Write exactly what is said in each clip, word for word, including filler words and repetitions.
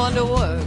going to work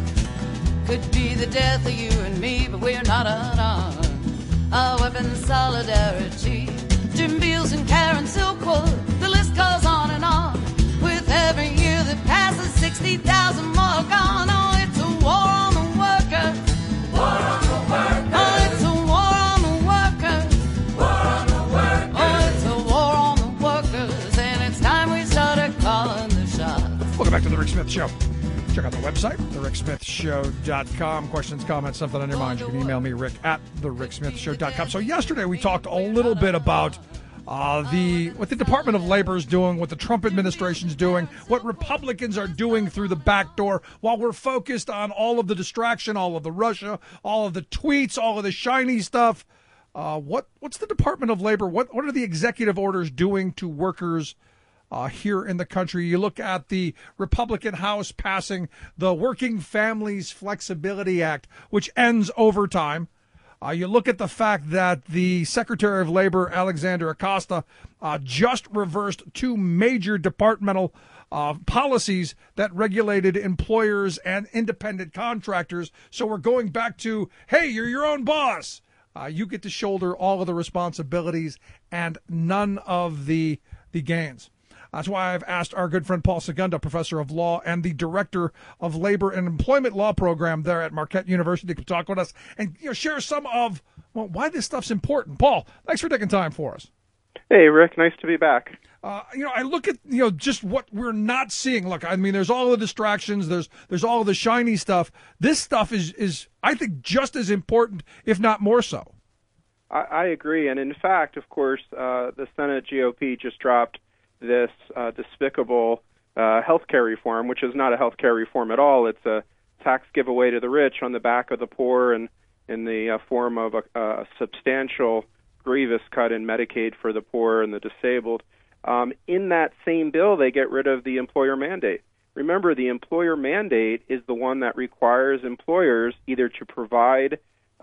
could be the death of you and me, but we're not unarmed. Our weapon solidarity. Jim Beals and Karen Silkwood, the list goes on and on. With every year that passes, sixty thousand more gone. Oh, it's a war on the worker. War on the worker. Oh, it's a war on the worker. War on the workers. Oh, it's a war on the workers, and it's time we started calling the shots. Welcome back to the Rick Smith Show. Check out the website, the rick smith show dot com. Questions, comments, something on your mind, you can email me, rick at the rick smith show dot com. So yesterday we talked a little bit about uh, the what the Department of Labor is doing, what the Trump administration is doing, what Republicans are doing through the back door, while we're focused on all of the distraction, all of the Russia, all of the tweets, all of the shiny stuff. Uh, what what's the Department of Labor? What what are the executive orders doing to workers Uh, here in the country? You look at the Republican House passing the Working Families Flexibility Act, which ends overtime. Uh, you look at the fact that the Secretary of Labor, Alexander Acosta, uh, just reversed two major departmental uh, policies that regulated employers and independent contractors. So we're going back to, hey, you're your own boss. Uh, you get to shoulder all of the responsibilities and none of the the gains. That's why I've asked our good friend Paul Segunda, professor of law and the director of labor and employment law program there at Marquette University, to talk with us and you know share some of well, why this stuff's important. Paul, thanks for taking time for us. Hey, Rick, nice to be back. Uh, you know, I look at you know just what we're not seeing. Look, I mean, there's all the distractions. There's there's all the shiny stuff. This stuff is is I think just as important, if not more so. I, I agree, and in fact, of course, uh, the Senate G O P just dropped this uh, despicable uh, health care reform, which is not a health care reform at all. It's a tax giveaway to the rich on the back of the poor, and in the uh, form of a, a substantial, grievous cut in Medicaid for the poor and the disabled. Um, in that same bill, they get rid of the employer mandate. Remember, the employer mandate is the one that requires employers either to provide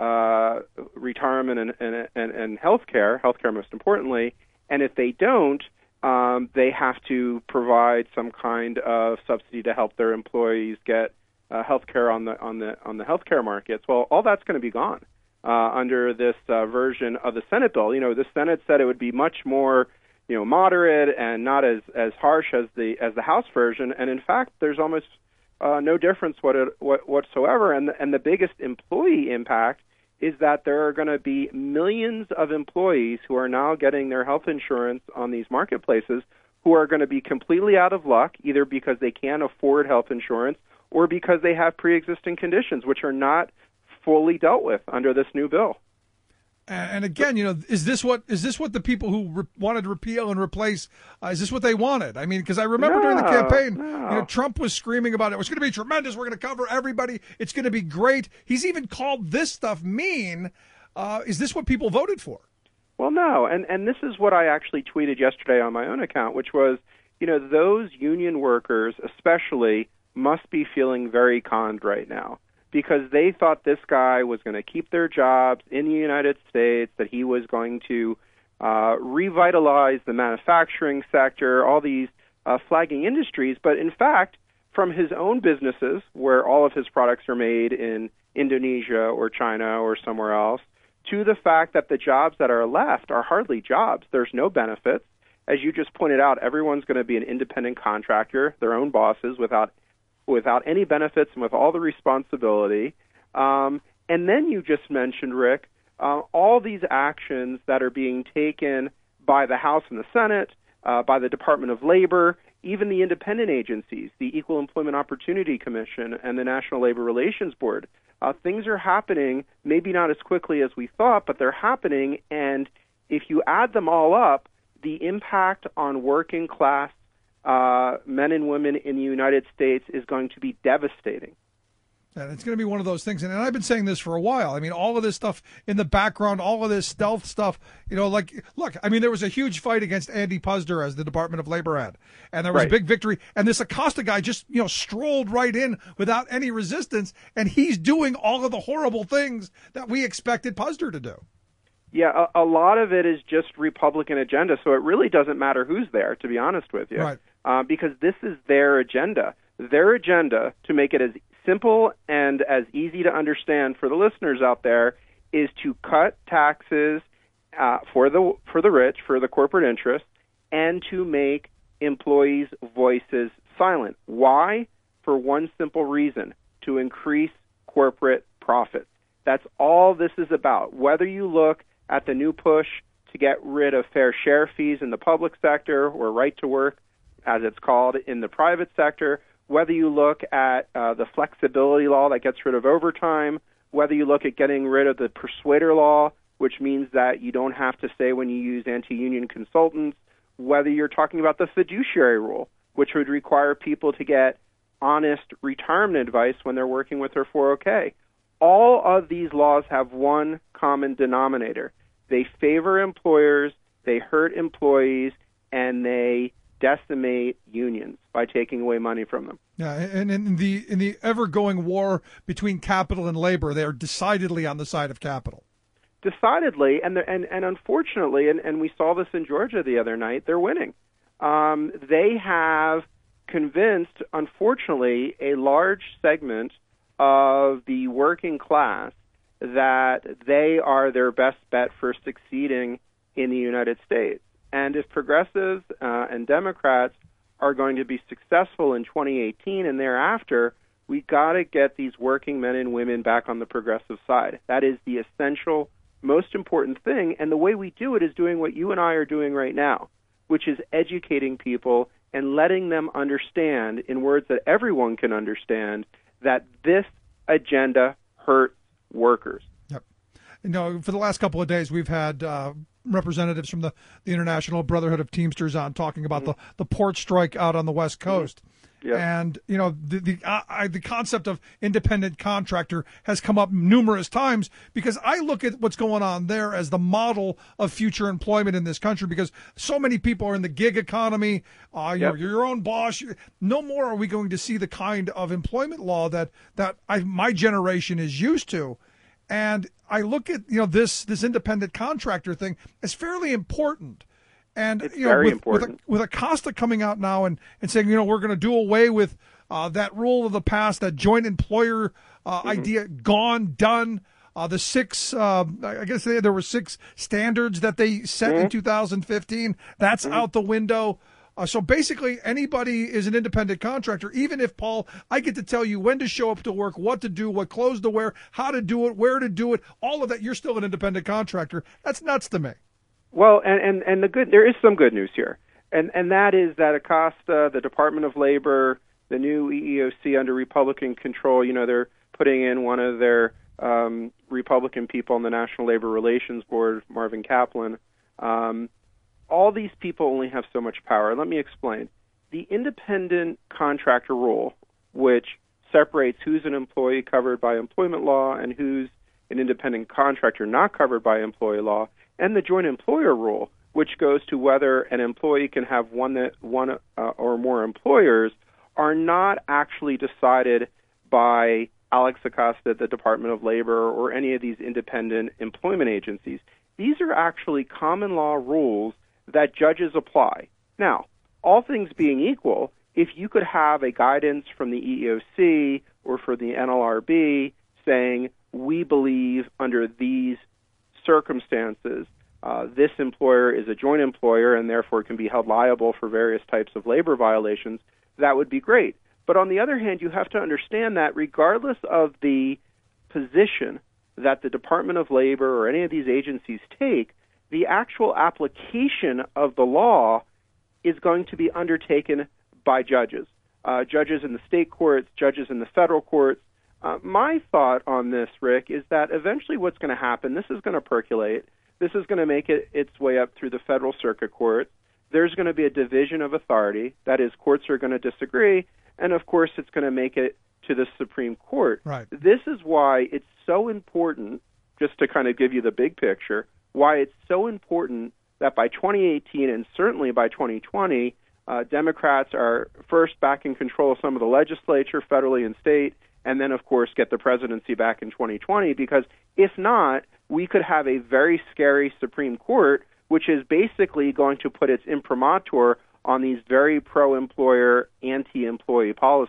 uh, retirement and, and, and, and health care, health care most importantly, and if they don't, Um, they have to provide some kind of subsidy to help their employees get uh, health care on the on the on the health care markets. Well, all that's going to be gone uh, under this uh, version of the Senate bill. You know, the Senate said it would be much more, you know, moderate and not as, as harsh as the as the House version. And in fact, there's almost uh, no difference what it, what, whatsoever. And the, and the biggest employee impact is that there are going to be millions of employees who are now getting their health insurance on these marketplaces who are going to be completely out of luck, either because they can't afford health insurance or because they have pre-existing conditions, which are not fully dealt with under this new bill. And again, you know, is this what is this what the people who re- wanted to repeal and replace, uh, is this what they wanted? I mean, because I remember no, during the campaign, no. you know, Trump was screaming about it. It's going to be tremendous. We're going to cover everybody. It's going to be great. He's even called this stuff mean. Uh, is this what people voted for? Well, no. And, and this is what I actually tweeted yesterday on my own account, which was, you know, those union workers especially must be feeling very conned right now, because they thought this guy was going to keep their jobs in the United States, that he was going to uh, revitalize the manufacturing sector, all these uh, flagging industries. But in fact, from his own businesses, where all of his products are made in Indonesia or China or somewhere else, to the fact that the jobs that are left are hardly jobs. There's no benefits. As you just pointed out, everyone's going to be an independent contractor, their own bosses, without without any benefits and with all the responsibility. Um, and then you just mentioned, Rick, uh, all these actions that are being taken by the House and the Senate, uh, by the Department of Labor, even the independent agencies, the Equal Employment Opportunity Commission and the National Labor Relations Board. Uh, things are happening, maybe not as quickly as we thought, but they're happening. And if you add them all up, the impact on working class Uh, men and women in the United States is going to be devastating. And it's going to be one of those things. And, and I've been saying this for a while. I mean, all of this stuff in the background, all of this stealth stuff, you know, like, look, I mean, there was a huge fight against Andy Puzder as the Department of Labor had. And there was right. a big victory. And this Acosta guy just, you know, strolled right in without any resistance. And he's doing all of the horrible things that we expected Puzder to do. Yeah, a, a lot of it is just Republican agenda, so it really doesn't matter who's there, to be honest with you, right. uh, because this is their agenda. Their agenda to make it as simple and as easy to understand for the listeners out there is to cut taxes uh, for the for the rich, for the corporate interests, and to make employees' voices silent. Why? For one simple reason, to increase corporate profits. That's all this is about. Whether you look at the new push to get rid of fair share fees in the public sector, or right to work, as it's called, in the private sector, whether you look at uh, the flexibility law that gets rid of overtime, whether you look at getting rid of the persuader law, which means that you don't have to say when you use anti-union consultants, whether you're talking about the fiduciary rule, which would require people to get honest retirement advice when they're working with their four oh K. All of these laws have one common denominator. They favor employers, they hurt employees, and they decimate unions by taking away money from them. Yeah, and in the in the ever-going war between capital and labor, they are decidedly on the side of capital. Decidedly, and and and unfortunately, and, and we saw this in Georgia the other night, they're winning. Um, they have convinced, unfortunately, a large segment of the working class that they are their best bet for succeeding in the United States. And if progressives uh, and Democrats are going to be successful in twenty eighteen and thereafter, we got to get these working men and women back on the progressive side. That is the essential, most important thing. And the way we do it is doing what you and I are doing right now, which is educating people and letting them understand, in words that everyone can understand, that this agenda hurts workers. Yep. You know, for the last couple of days, we've had uh, representatives from the, the International Brotherhood of Teamsters on talking about mm-hmm. the, the port strike out on the West Coast. Mm-hmm. Yeah. And, you know, the the, uh, I, the concept of independent contractor has come up numerous times because I look at what's going on there as the model of future employment in this country, because so many people are in the gig economy. Uh, yep. you're, you're your own boss. No more are we going to see the kind of employment law that, that I, my generation is used to. And I look at, you know, this this independent contractor thing as fairly important. And it's you know, very with, important. With, a, with Acosta coming out now and, and saying, you know, we're going to do away with uh, that rule of the past, that joint employer uh, mm-hmm. idea, gone, done. Uh, the six, uh, I guess they, there were six standards that they set mm-hmm. in two thousand fifteen. That's mm-hmm. out the window. Uh, so basically, anybody is an independent contractor, even if, Paul, I get to tell you when to show up to work, what to do, what clothes to wear, how to do it, where to do it, all of that. You're still an independent contractor. That's nuts to me. Well, and, and, and the good there is some good news here, and and that is that Acosta, the Department of Labor, the new E E O C under Republican control, you know, they're putting in one of their um, Republican people on the National Labor Relations Board, Marvin Kaplan. Um, all these people only have so much power. Let me explain. The independent contractor rule, which separates who's an employee covered by employment law and who's an independent contractor not covered by employee law, and the joint employer rule, which goes to whether an employee can have one that one uh, or more employers, are not actually decided by Alex Acosta, the Department of Labor, or any of these independent employment agencies. These are actually common law rules that judges apply. Now, all things being equal, if you could have a guidance from the E E O C or for the N L R B saying, we believe under these circumstances, uh, this employer is a joint employer and therefore can be held liable for various types of labor violations, that would be great. But on the other hand, you have to understand that regardless of the position that the Department of Labor or any of these agencies take, the actual application of the law is going to be undertaken by judges, uh, judges in the state courts, judges in the federal courts. Uh, my thought on this, Rick, is that eventually what's going to happen, this is going to percolate. This is going to make it its way up through the federal circuit court. There's going to be a division of authority. That is, courts are going to disagree. And, of course, it's going to make it to the Supreme Court. Right. This is why it's so important, just to kind of give you the big picture, why it's so important that by twenty eighteen and certainly by twenty twenty, uh, Democrats are first back in control of some of the legislature, federally and state, and then, of course, get the presidency back in twenty twenty, because if not, we could have a very scary Supreme Court, which is basically going to put its imprimatur on these very pro-employer, anti-employee policies.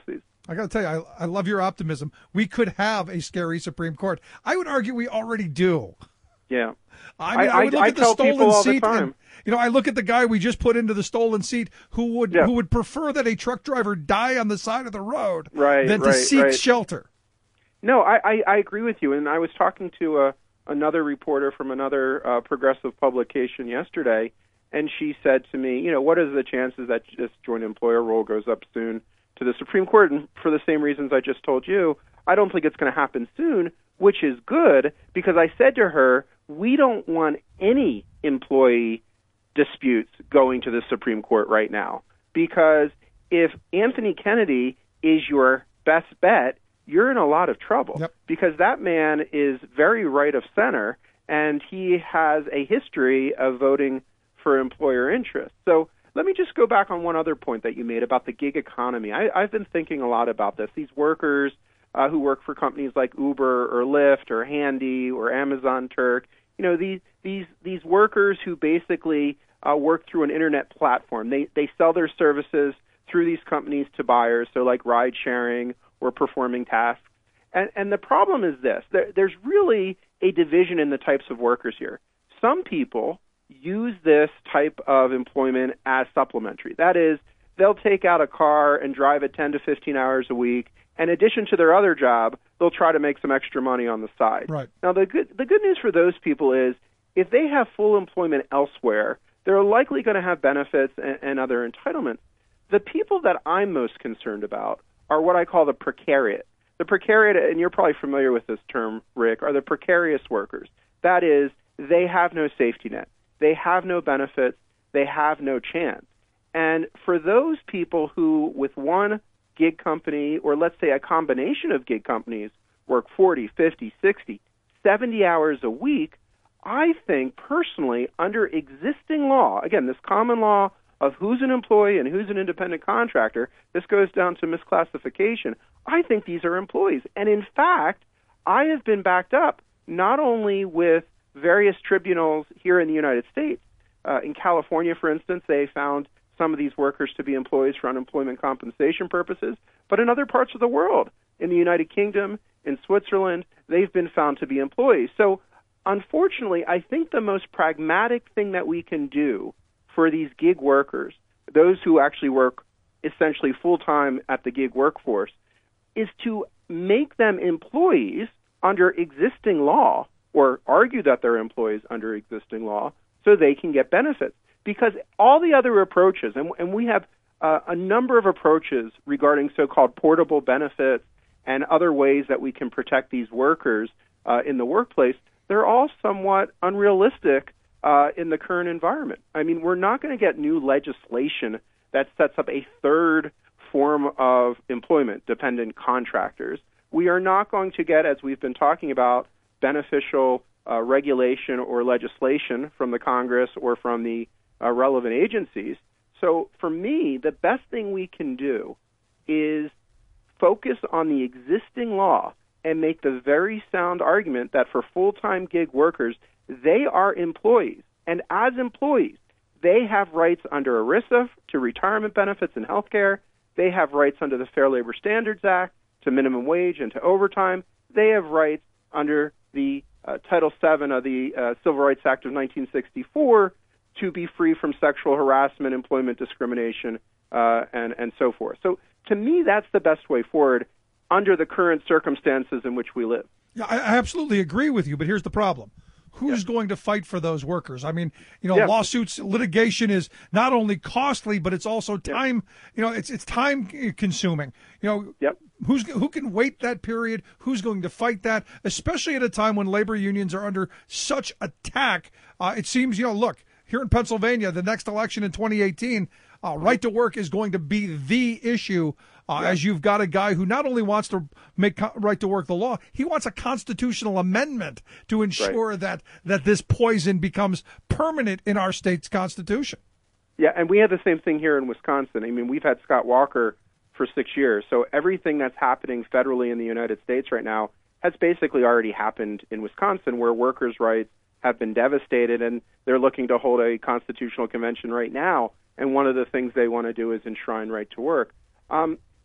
I got to tell you, I, I love your optimism. We could have a scary Supreme Court. I would argue we already do. Yeah. I mean, I, I would look I at the stolen all seat. The time. And, you know, I look at the guy we just put into the stolen seat who would yeah. who would prefer that a truck driver die on the side of the road right, than right, to seek right. shelter. No, I, I, I agree with you. And I was talking to a, another reporter from another uh, progressive publication yesterday, and she said to me, you know, what are the chances that this joint employer rule goes up soon to the Supreme Court? And for the same reasons I just told you, I don't think it's going to happen soon, which is good, because I said to her, we don't want any employee disputes going to the Supreme Court right now, because if Anthony Kennedy is your best bet, you're in a lot of trouble. Yep. Because that man is very right of center, and he has a history of voting for employer interests. So let me just go back on one other point that you made about the gig economy. I, I've been thinking a lot about this. These workers uh, who work for companies like Uber or Lyft or Handy or Amazon Turk, you know, these these these workers who basically uh, work through an internet platform. They they sell their services through these companies to buyers, so like ride sharing or performing tasks. And, and the problem is this. There, there's really a division in the types of workers here. Some people use this type of employment as supplementary. That is, they'll take out a car and drive it ten to fifteen hours a week. In addition to their other job, they'll try to make some extra money on the side. Right. Now, the good, the good news for those people is if they have full employment elsewhere, they're likely going to have benefits and, and other entitlements. The people that I'm most concerned about are what I call the precariat. The precariat, and you're probably familiar with this term, Rick, are the precarious workers. That is, they have no safety net. They have no benefits. They have no chance. And for those people who, with one gig company, or let's say a combination of gig companies, work forty, fifty, sixty, seventy hours a week, I think personally, under existing law, again, this common law of who's an employee and who's an independent contractor, this goes down to misclassification. I think these are employees. And in fact, I have been backed up not only with various tribunals here in the United States. Uh, in California, for instance, they found some of these workers to be employees for unemployment compensation purposes, but in other parts of the world, in the United Kingdom, in Switzerland, they've been found to be employees. So unfortunately, I think the most pragmatic thing that we can do for these gig workers, those who actually work essentially full-time at the gig workforce, is to make them employees under existing law, or argue that they're employees under existing law, so they can get benefits. Because all the other approaches, and, and we have uh, a number of approaches regarding so-called portable benefits and other ways that we can protect these workers uh, in the workplace, they're all somewhat unrealistic uh, in the current environment. I mean, we're not going to get new legislation that sets up a third form of employment, dependent contractors. We are not going to get, as we've been talking about, beneficial uh, regulation or legislation from the Congress or from the uh, relevant agencies. So for me, the best thing we can do is focus on the existing law and make the very sound argument that for full-time gig workers, they are employees. And as employees, they have rights under ERISA to retirement benefits and health care. They have rights under the Fair Labor Standards Act to minimum wage and to overtime. They have rights under the uh, Title seven of the uh, Civil Rights Act of nineteen sixty-four to be free from sexual harassment, employment discrimination, uh, and, and so forth. So to me, that's the best way forward under the current circumstances in which we live. Yeah, I I absolutely agree with you, but here's the problem. Who's yeah. going to fight for those workers? I mean, you know, yeah. lawsuits, litigation is not only costly, but it's also time, yeah. you know, it's it's time consuming. You know, yep. who's who can wait that period? Who's going to fight that? Especially at a time when labor unions are under such attack. Uh, it seems, you know, look, here in Pennsylvania, the next election in twenty eighteen, uh, right to work is going to be the issue. Uh, yeah. As you've got a guy who not only wants to make co- right to work the law, he wants a constitutional amendment to ensure right. that that this poison becomes permanent in our state's constitution. Yeah, and we have the same thing here in Wisconsin. I mean, we've had Scott Walker for six years, so everything that's happening federally in the United States right now has basically already happened in Wisconsin, where workers' rights have been devastated, and they're looking to hold a constitutional convention right now, and one of the things they want to do is enshrine right to work. Um,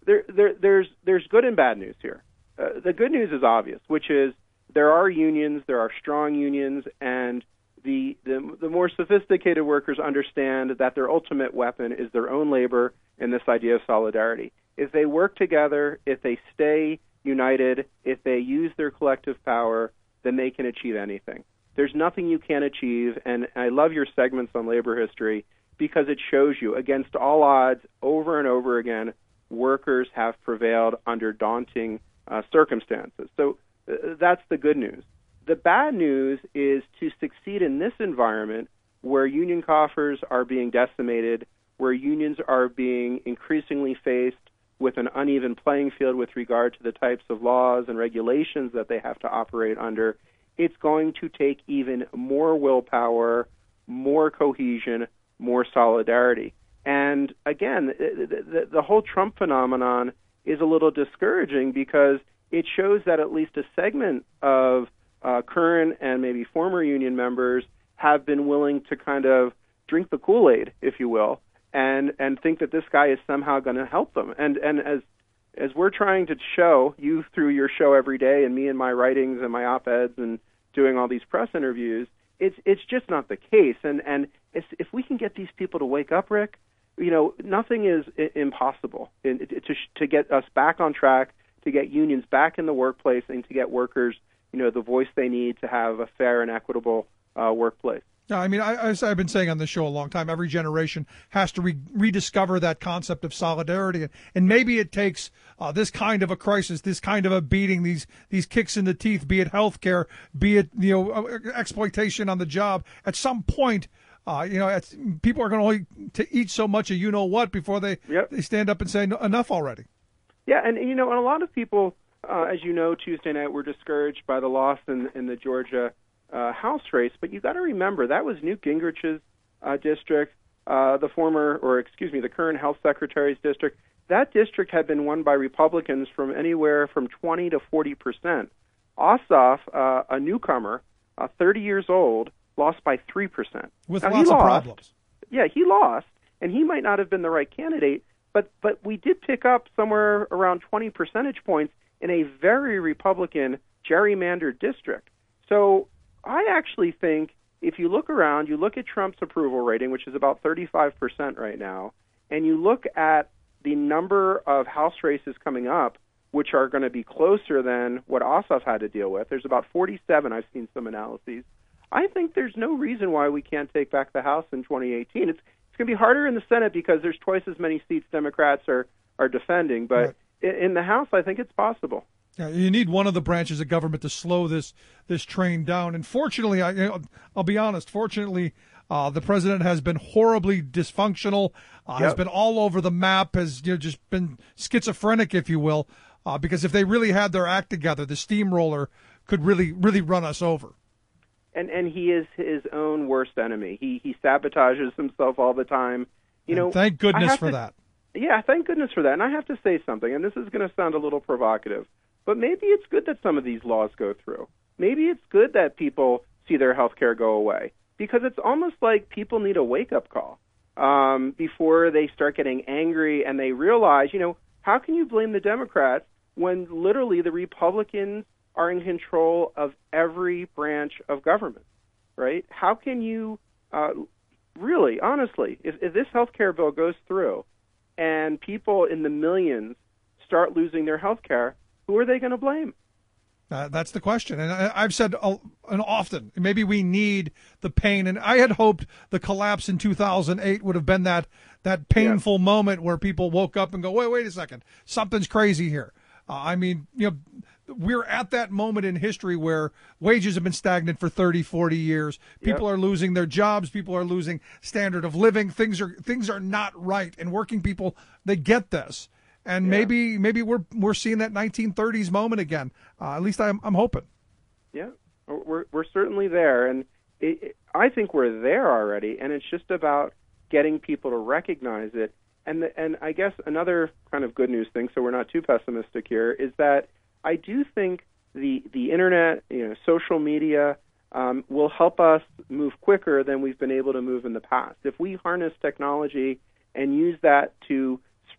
there, there, there's there's good and bad news here. Uh, the good news is obvious, which is there are unions, there are strong unions, and the, the the more sophisticated workers understand that their ultimate weapon is their own labor and this idea of solidarity. If they work together, if they stay united, if they use their collective power, then they can achieve anything. There's nothing you can't achieve, and I love your segments on labor history because it shows you, against all odds, over and over again, workers have prevailed under daunting uh, circumstances. So uh, that's the good news. The bad news is to succeed in this environment where union coffers are being decimated, where unions are being increasingly faced with an uneven playing field with regard to the types of laws and regulations that they have to operate under. It's going to take even more willpower, more cohesion, more solidarity. And again, the, the, the whole Trump phenomenon is a little discouraging because it shows that at least a segment of uh, current and maybe former union members have been willing to kind of drink the Kool-Aid, if you will, and, and think that this guy is somehow going to help them. And, and as as we're trying to show, you through your show every day and me in my writings and my op-eds and doing all these press interviews, it's it's just not the case. And and if, if we can get these people to wake up, Rick, you know, nothing is impossible in, to to get us back on track, to get unions back in the workplace, and to get workers, you know, the voice they need to have a fair and equitable uh, workplace. Yeah, I mean, I, as I've been saying on this show a long time, every generation has to re- rediscover that concept of solidarity, and, and maybe it takes uh, this kind of a crisis, this kind of a beating, these these kicks in the teeth, be it healthcare, be it you know exploitation on the job. At some point, uh, you know, it's, people are going to only to eat so much of you know what before they yep. they stand up and say enough already. Yeah, and you know, and a lot of people, uh, as you know, Tuesday night were discouraged by the loss in, in the Georgia Uh, House race, but you got to remember that was Newt Gingrich's uh, district, uh, the former, or excuse me, the current health secretary's district. That district had been won by Republicans from anywhere from twenty to forty percent. Ossoff, uh, a newcomer, uh, thirty years old, lost by three percent. With now, lots he of lost, problems. Yeah, he lost, and he might not have been the right candidate, but but we did pick up somewhere around twenty percentage points in a very Republican gerrymandered district. So I actually think if you look around, you look at Trump's approval rating, which is about thirty-five percent right now, and you look at the number of House races coming up, which are going to be closer than what Ossoff had to deal with. There's about forty-seven, I've seen some analyses. I think there's no reason why we can't take back the House in twenty eighteen. It's it's going to be harder in the Senate because there's twice as many seats Democrats are, are defending, but right. in the House, I think it's possible. Yeah, you need one of the branches of government to slow this this train down. And fortunately, I, you know, I'll be honest, fortunately, uh, the president has been horribly dysfunctional, uh, yep. has been all over the map, has you know, just been schizophrenic, if you will, uh, because if they really had their act together, the steamroller could really, really run us over. And and he is his own worst enemy. He he sabotages himself all the time. You know, and thank goodness for to, that. Yeah, thank goodness for that. And I have to say something, and this is going to sound a little provocative, but maybe it's good that some of these laws go through. Maybe it's good that people see their health care go away, because it's almost like people need a wake-up call um, before they start getting angry and they realize, you know, how can you blame the Democrats when literally the Republicans are in control of every branch of government, right? How can you uh, really, honestly, if, if this health care bill goes through and people in the millions start losing their health care, who are they going to blame? Uh, that's the question. And I, I've said uh, and often, maybe we need the pain. And I had hoped the collapse in two thousand eight would have been that that painful yeah. moment where people woke up and go, wait, wait a second, something's crazy here. Uh, I mean, you know, we're at that moment in history where wages have been stagnant for thirty, forty years. People yep. are losing their jobs. People are losing standard of living. Things are things are not right. And working people, they get this. And yeah. maybe maybe we're we're seeing that nineteen thirties moment again. Uh, at least I'm I'm hoping. Yeah, we're we're certainly there, and it, it, I think we're there already. And it's just about getting people to recognize it. And the, and I guess another kind of good news thing, so we're not too pessimistic here, is that I do think the the internet, you know, social media, um, will help us move quicker than we've been able to move in the past. If we harness technology and use that to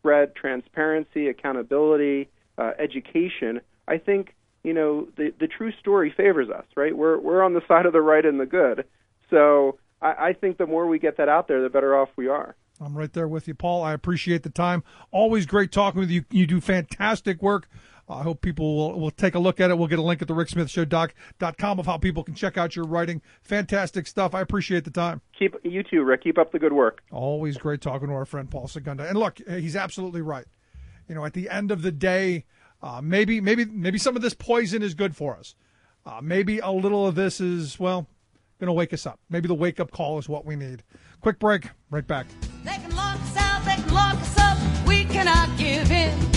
spread transparency, accountability, uh, education, I think, you know, the, the true story favors us, right? We're, we're on the side of the right and the good. So I, I think the more we get that out there, the better off we are. I'm right there with you, Paul. I appreciate the time. Always great talking with you. You do fantastic work. I hope people will, will take a look at it. We'll get a link at the rick smith show dot com of how people can check out your writing. Fantastic stuff. I appreciate the time. Keep you too, Rick. Keep up the good work. Always great talking to our friend Paul Segunda. And look, he's absolutely right. You know, at the end of the day, uh, maybe maybe maybe some of this poison is good for us. Uh, maybe a little of this is, well, going to wake us up. Maybe the wake-up call is what we need. Quick break. Right back. They can lock us out. They can lock us up. We cannot give in.